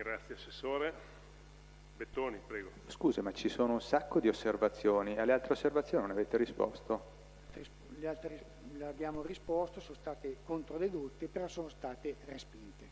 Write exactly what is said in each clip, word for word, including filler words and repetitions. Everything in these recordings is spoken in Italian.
Grazie Assessore. Bettoni, prego. Scusa, ma ci sono un sacco di osservazioni. Alle altre osservazioni non avete risposto? Le altre le abbiamo risposto, sono state controdedotte, però sono state respinte.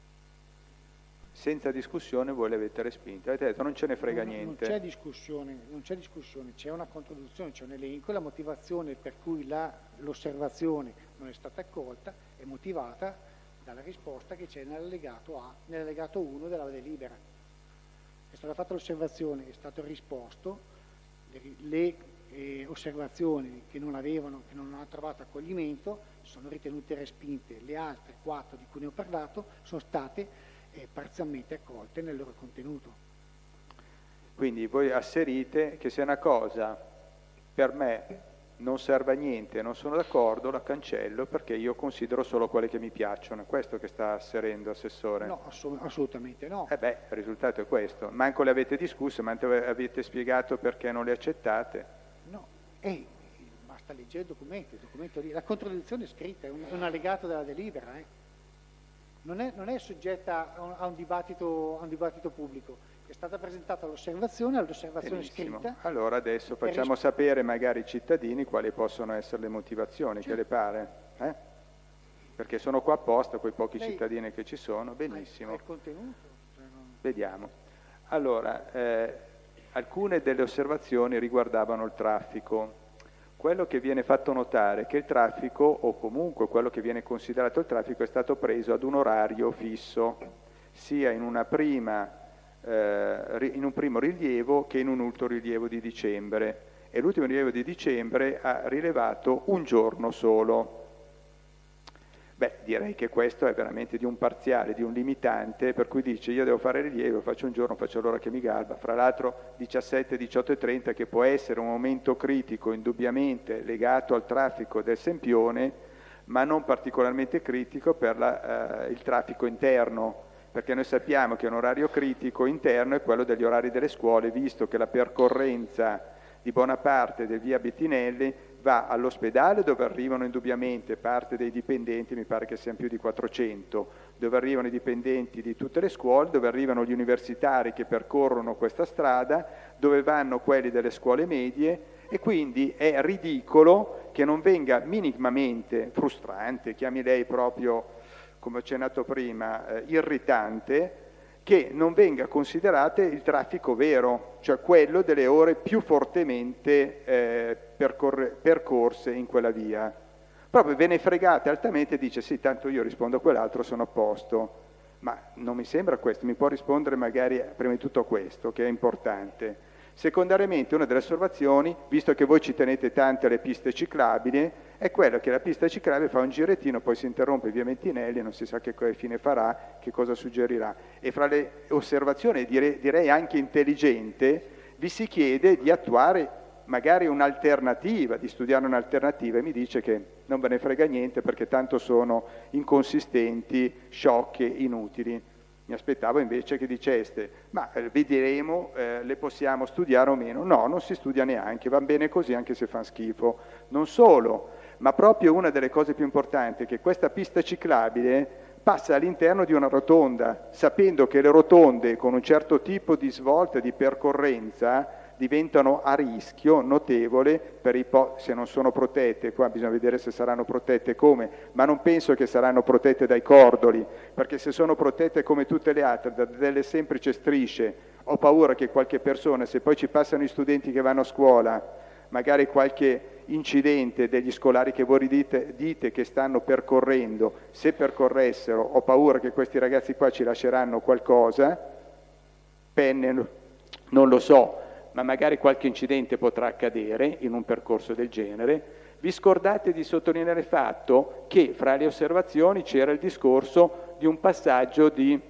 Senza discussione voi le avete respinte. Avete detto non ce ne frega non, niente. Non c'è discussione, non c'è discussione, c'è una controduzione, c'è un elenco, la motivazione per cui l'osservazione non è stata accolta è motivata dalla risposta che c'è nell'allegato A, nell'allegato uno della delibera. È stata fatta l'osservazione, è stato risposto, le, le eh, osservazioni che non avevano, che non hanno trovato accoglimento sono ritenute respinte, le altre quattro di cui ne ho parlato sono state eh, parzialmente accolte nel loro contenuto. Quindi voi asserite che se una cosa per me non serve a niente, non sono d'accordo, la cancello perché io considero solo quelle che mi piacciono. È questo che sta asserendo, Assessore? No, assolut- assolutamente no. Eh beh, il risultato è questo. Manco le avete discusse, manco avete spiegato perché non le accettate. No, e basta leggere il documento, il documento lì. La contraddizione è scritta, è un, è un allegato della delibera. Eh. Non, è, non è soggetta a un, a un dibattito, a un dibattito pubblico. È stata presentata l'osservazione, all'osservazione scritta. Allora adesso facciamo sapere magari ai cittadini quali possono essere le motivazioni, certo. Che le pare? Eh? Perché sono qua apposta, quei pochi Lei... cittadini che ci sono, benissimo. Ha il contenuto? Cioè non... Vediamo. Allora, eh, alcune delle osservazioni riguardavano il traffico. Quello che viene fatto notare è che il traffico, o comunque quello che viene considerato il traffico, è stato preso ad un orario fisso, sia in una prima... Eh, in un primo rilievo che in un ultimo rilievo di dicembre, e l'ultimo rilievo di dicembre ha rilevato un giorno solo. Beh, direi che questo è veramente di un parziale, di un limitante, per cui dice io devo fare rilievo, faccio un giorno, faccio l'ora che mi garba, fra l'altro diciassette, diciotto e trenta, che può essere un momento critico indubbiamente legato al traffico del Sempione, ma non particolarmente critico per la, eh, il traffico interno, perché noi sappiamo che un orario critico interno è quello degli orari delle scuole, visto che la percorrenza di buona parte del via Bettinelli va all'ospedale, dove arrivano indubbiamente parte dei dipendenti, mi pare che siano più di quattrocento, dove arrivano i dipendenti di tutte le scuole, dove arrivano gli universitari che percorrono questa strada, dove vanno quelli delle scuole medie, e quindi è ridicolo che non venga minimamente frustrante, chiami lei proprio, come ho accennato prima, eh, irritante, che non venga considerato il traffico vero, cioè quello delle ore più fortemente eh, percorre, percorse in quella via. Proprio ve ne fregate altamente e dice sì, tanto io rispondo a quell'altro, sono a posto. Ma non mi sembra questo, mi può rispondere magari prima di tutto a questo, che è importante. Secondariamente, una delle osservazioni, visto che voi ci tenete tanto alle piste ciclabili, è quella che la pista ciclabile fa un girettino, poi si interrompe via Mentinelli, non si sa che fine farà, che cosa suggerirà. E fra le osservazioni, direi, direi anche intelligente, vi si chiede di attuare magari un'alternativa, di studiare un'alternativa, e mi dice che non ve ne frega niente perché tanto sono inconsistenti, sciocche, inutili. Mi aspettavo invece che diceste, ma eh, vedremo, eh, le possiamo studiare o meno. No, non si studia neanche, va bene così anche se fa schifo. Non solo, ma proprio una delle cose più importanti è che questa pista ciclabile passa all'interno di una rotonda, sapendo che le rotonde con un certo tipo di svolta, di percorrenza, diventano a rischio notevole per i po- se non sono protette, qua bisogna vedere se saranno protette come, ma non penso che saranno protette dai cordoli, perché se sono protette come tutte le altre da delle semplici strisce, ho paura che qualche persona, se poi ci passano i studenti che vanno a scuola, magari qualche incidente degli scolari che voi dite, dite che stanno percorrendo, se percorressero, ho paura che questi ragazzi qua ci lasceranno qualcosa, penne, non lo so, ma magari qualche incidente potrà accadere in un percorso del genere. Vi scordate di sottolineare il fatto che fra le osservazioni c'era il discorso di un passaggio di,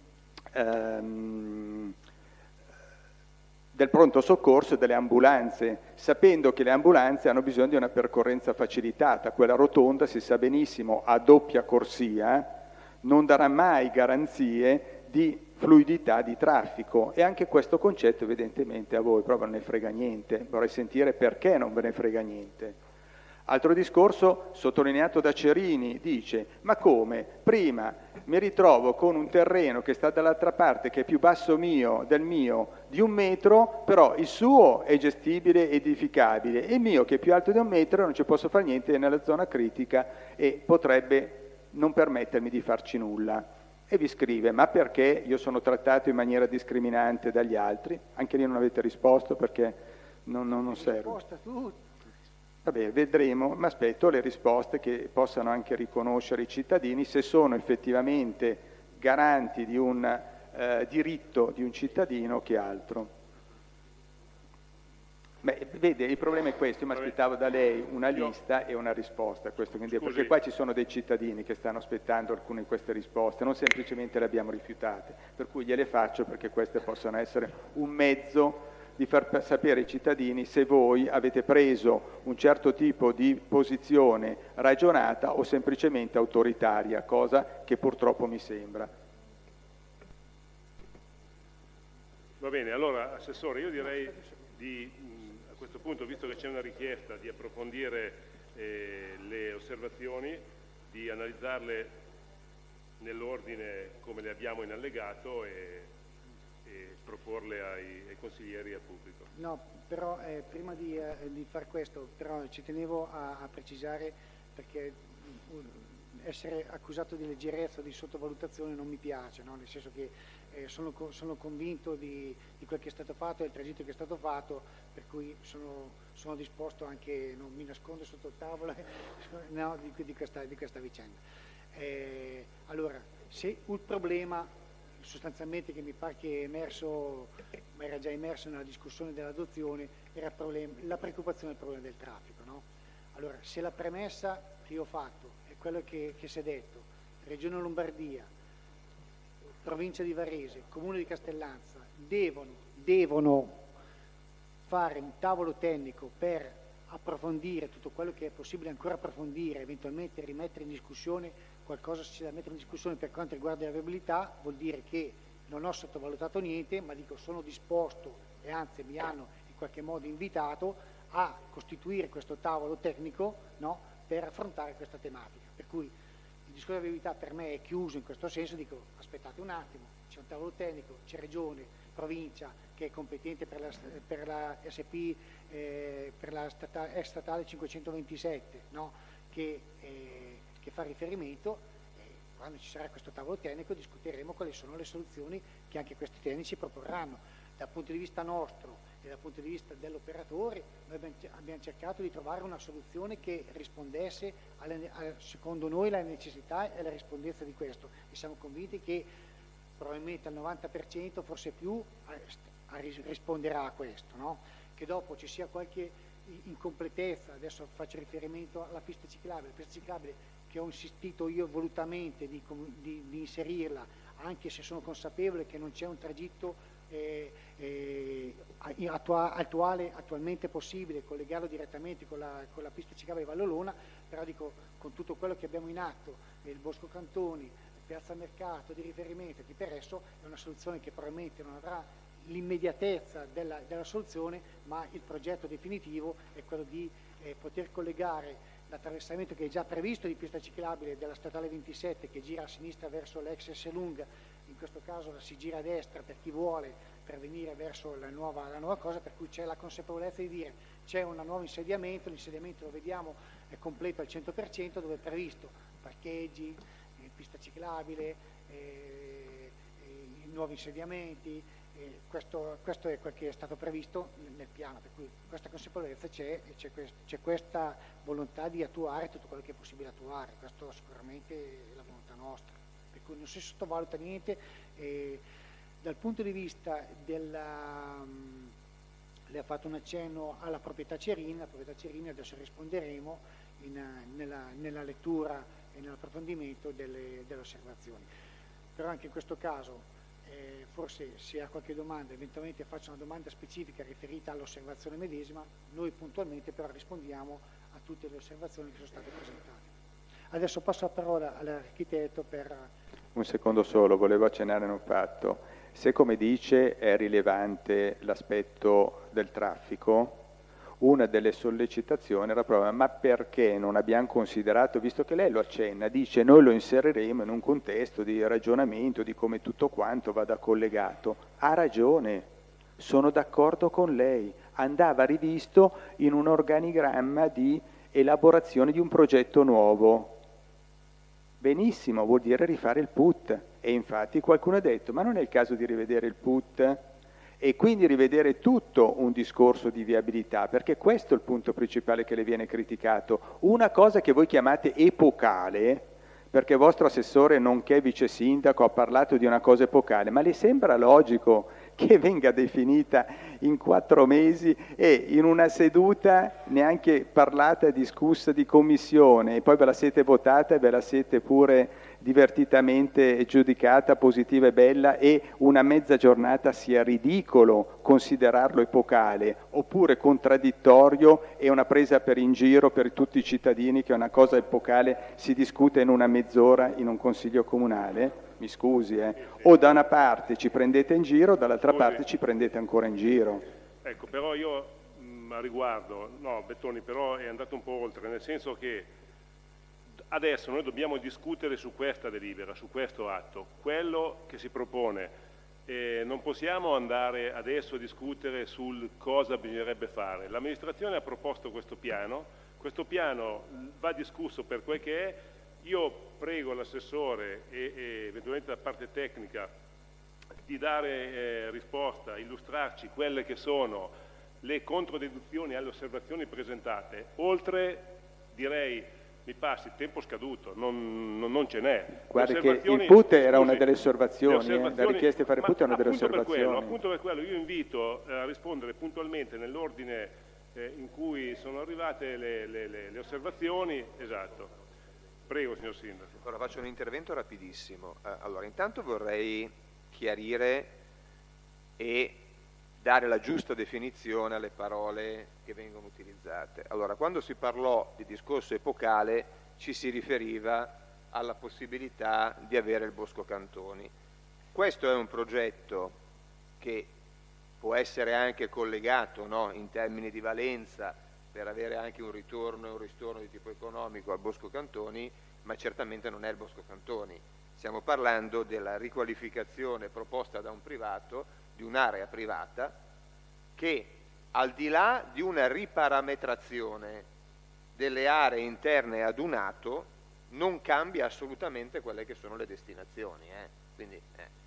ehm, del pronto soccorso e delle ambulanze, sapendo che le ambulanze hanno bisogno di una percorrenza facilitata. Quella rotonda, si sa benissimo, a doppia corsia, non darà mai garanzie di fluidità di traffico, e anche questo concetto evidentemente a voi proprio non ne frega niente. Vorrei sentire perché non ve ne frega niente. Altro discorso sottolineato da Cerini, dice: ma come? Prima mi ritrovo con un terreno che sta dall'altra parte, che è più basso mio, del mio di un metro, però il suo è gestibile, edificabile, e il mio che è più alto di un metro non ci posso fare niente, è nella zona critica e potrebbe non permettermi di farci nulla. E vi scrive: ma perché io sono trattato in maniera discriminante dagli altri? Anche lì non avete risposto, perché non, non, non serve. Vabbè, vedremo, ma aspetto le risposte che possano anche riconoscere i cittadini se sono effettivamente garanti di un eh, diritto di un cittadino che altro. Beh, vede, il problema è questo: io mi aspettavo da lei una lista e una risposta a questo, quindi, perché qua ci sono dei cittadini che stanno aspettando alcune di queste risposte, non semplicemente le abbiamo rifiutate, per cui gliele faccio perché queste possono essere un mezzo di far sapere ai cittadini se voi avete preso un certo tipo di posizione ragionata o semplicemente autoritaria, cosa che purtroppo mi sembra. Va bene, allora Assessore, io direi di, a questo punto, visto che c'è una richiesta di approfondire eh, le osservazioni, di analizzarle nell'ordine come le abbiamo in allegato e e proporle ai, ai consiglieri e al pubblico. No, però eh, prima di, eh, di far questo, però ci tenevo a, a precisare, perché uh, essere accusato di leggerezza o di sottovalutazione non mi piace, no? Nel senso che eh, sono, sono convinto di, di quel che è stato fatto, del tragitto che è stato fatto, per cui sono, sono disposto anche, non mi nascondo sotto il tavolo no, di, di, questa, di questa vicenda. Eh, allora, se il problema sostanzialmente che mi pare che è emerso, ma era già emerso nella discussione dell'adozione, era il problema, la preoccupazione del problema del traffico, no? Allora, se la premessa che io ho fatto è quello che, che si è detto, Regione Lombardia, Provincia di Varese, Comune di Castellanza, devono, devono fare un tavolo tecnico per approfondire tutto quello che è possibile ancora approfondire, eventualmente rimettere in discussione qualcosa c'è da mettere in discussione per quanto riguarda la viabilità, vuol dire che non ho sottovalutato niente, ma dico sono disposto, e anzi mi hanno in qualche modo invitato a costituire questo tavolo tecnico, no, per affrontare questa tematica. Per cui il discorso della viabilità per me è chiuso in questo senso, dico aspettate un attimo, c'è un tavolo tecnico, c'è Regione, Provincia che è competente per la, per la S P, eh, per la statale, ex statale cinquecentoventisette, no, che eh, che fa riferimento, e quando ci sarà questo tavolo tecnico discuteremo quali sono le soluzioni che anche questi tecnici proporranno. Dal punto di vista nostro e dal punto di vista dell'operatore, noi abbiamo cercato di trovare una soluzione che rispondesse alle, a, secondo noi alla necessità e alla rispondenza di questo, e siamo convinti che probabilmente al novanta per cento, forse più, a, a risponderà a questo, no? Che dopo ci sia qualche incompletezza, adesso faccio riferimento alla pista ciclabile, la pista ciclabile che ho insistito io volutamente di, di, di inserirla, anche se sono consapevole che non c'è un tragitto eh, eh, attua, attuale, attualmente possibile collegarlo direttamente con la, con la pista ciclabile Vallolona, però dico, con tutto quello che abbiamo in atto, il Bosco Cantoni, Piazza Mercato di riferimento, di Peresso, è una soluzione che probabilmente non avrà l'immediatezza della, della soluzione, ma il progetto definitivo è quello di eh, poter collegare l'attraversamento che è già previsto di pista ciclabile della statale ventisette che gira a sinistra verso l'ex Esselunga, in questo caso la si gira a destra per chi vuole per venire verso la nuova, la nuova cosa, per cui c'è la consapevolezza di dire c'è un nuovo insediamento, l'insediamento lo vediamo è completo al cento per cento, dove è previsto parcheggi, eh, pista ciclabile, eh, eh, nuovi insediamenti. Eh, questo, questo è quel che è stato previsto nel, nel piano, per cui questa consapevolezza c'è e c'è, quest, c'è questa volontà di attuare tutto quello che è possibile attuare, questo sicuramente è la volontà nostra, per cui non si sottovaluta niente. Eh, dal punto di vista della, um, le ha fatto un accenno alla proprietà Cerini, la proprietà Cerini adesso risponderemo in, nella, nella lettura e nell'approfondimento delle, delle osservazioni, però anche in questo caso Eh, forse se ha qualche domanda, eventualmente faccio una domanda specifica riferita all'osservazione medesima, noi puntualmente però rispondiamo a tutte le osservazioni che sono state presentate. Adesso passo la parola all'architetto per... Un secondo solo, volevo accennare un fatto. Se come dice è rilevante l'aspetto del traffico, una delle sollecitazioni era proprio: ma perché non abbiamo considerato, visto che lei lo accenna, dice noi lo inseriremo in un contesto di ragionamento di come tutto quanto vada collegato. Ha ragione, sono d'accordo con lei, andava rivisto in un organigramma di elaborazione di un progetto nuovo. Benissimo, vuol dire rifare il P U T, e infatti qualcuno ha detto ma non è il caso di rivedere il P U T? E quindi rivedere tutto un discorso di viabilità, perché questo è il punto principale che le viene criticato. Una cosa che voi chiamate epocale, perché il vostro assessore, nonché vice sindaco, ha parlato di una cosa epocale, ma le sembra logico che venga definita in quattro mesi e in una seduta neanche parlata e discussa di commissione, e poi ve la siete votata e ve la siete pure divertitamente giudicata positiva e bella, e una mezza giornata sia ridicolo considerarlo epocale, oppure contraddittorio e una presa per in giro per tutti i cittadini che una cosa epocale si discute in una mezz'ora in un consiglio comunale? Mi scusi, eh. O da una parte ci prendete in giro, dall'altra parte ci prendete ancora in giro. Ecco, però io mh, a riguardo, no, Bettoni però è andato un po' oltre, nel senso che adesso noi dobbiamo discutere su questa delibera, su questo atto, quello che si propone. Eh, non possiamo andare adesso a discutere sul cosa bisognerebbe fare. L'amministrazione ha proposto questo piano, questo piano va discusso per quel che è. Io prego l'assessore e, e eventualmente la parte tecnica di dare eh, risposta, illustrarci quelle che sono le controdeduzioni alle osservazioni presentate. Oltre, direi, mi passi, tempo scaduto, non, non, non ce n'è. Guardi che il P U T era una delle osservazioni, osservazioni eh, la richiesta di fare il P U T è una delle appunto osservazioni. Per quello, appunto per quello io invito a rispondere puntualmente nell'ordine eh, in cui sono arrivate le, le, le, le osservazioni. Esatto. Prego, signor Sindaco. Ora faccio un intervento rapidissimo. Eh, allora, intanto vorrei chiarire e dare la giusta definizione alle parole che vengono utilizzate. Allora, quando si parlò di discorso epocale ci si riferiva alla possibilità di avere il Bosco Cantoni. Questo è un progetto che può essere anche collegato, no, in termini di valenza, per avere anche un ritorno e un ristorno di tipo economico al Bosco Cantoni, ma certamente non è il Bosco Cantoni. Stiamo parlando della riqualificazione proposta da un privato di un'area privata che, al di là di una riparametrazione delle aree interne ad un atto, non cambia assolutamente quelle che sono le destinazioni. Eh? Quindi, eh.